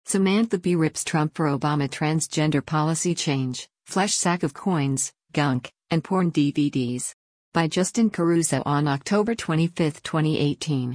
Samantha Bee rips Trump for Obama transgender policy change, flesh sack of coins, gunk, and porn DVDs. By Justin Caruso on October 25, 2018.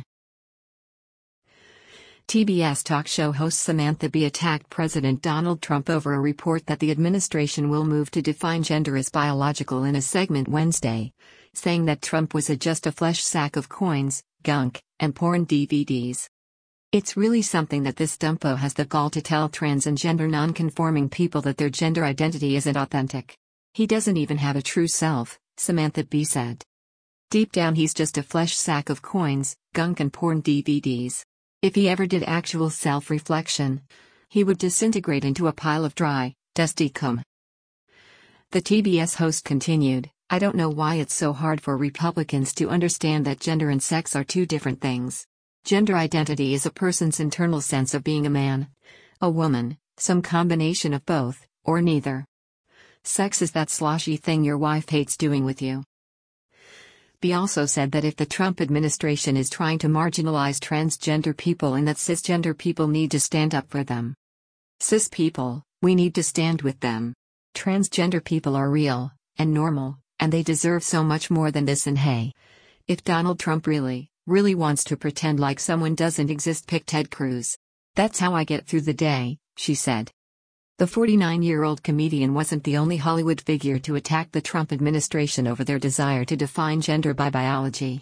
TBS talk show host Samantha Bee attacked President Donald Trump over a report that the administration will move to define gender as biological in a segment Wednesday, saying that Trump was just a flesh sack of coins, gunk, and porn DVDs. It's really something that this dumpo has the gall to tell trans and gender non-conforming people that their gender identity isn't authentic. He doesn't even have a true self, Samantha Bee said. Deep down he's just a flesh sack of coins, gunk and porn DVDs. If he ever did actual self-reflection, he would disintegrate into a pile of dry, dusty cum. The TBS host continued, I don't know why it's so hard for Republicans to understand that gender and sex are two different things. Gender identity is a person's internal sense of being a man, a woman, some combination of both, or neither. Sex is that sloshy thing your wife hates doing with you. Bee also said that if the Trump administration is trying to marginalize transgender people and that cisgender people need to stand up for them. Cis people, we need to stand with them. Transgender people are real, and normal, and they deserve so much more than this, and hey. If Donald Trump really wants to pretend like someone doesn't exist, pick Ted Cruz. That's how I get through the day, she said. The 49-year-old comedian wasn't the only Hollywood figure to attack the Trump administration over their desire to define gender by biology.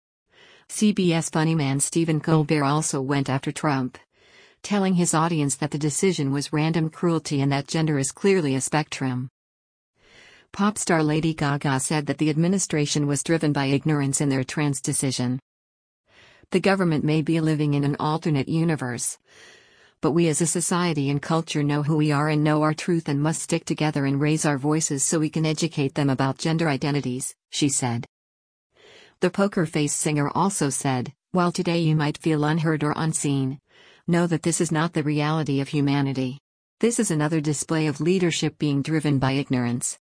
CBS funny man Stephen Colbert also went after Trump, telling his audience that the decision was random cruelty and that gender is clearly a spectrum. Pop star Lady Gaga said that the administration was driven by ignorance in their trans decision. The government may be living in an alternate universe, but we as a society and culture know who we are and know our truth and must stick together and raise our voices so we can educate them about gender identities, she said. The Poker Face singer also said, while today you might feel unheard or unseen, know that this is not the reality of humanity. This is another display of leadership being driven by ignorance.